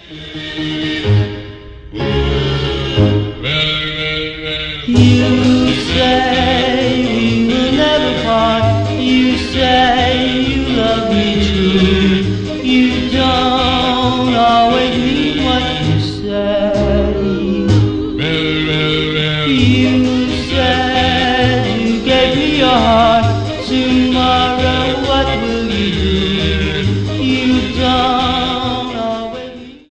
You say we will never part. You say you love me true. You don't always mean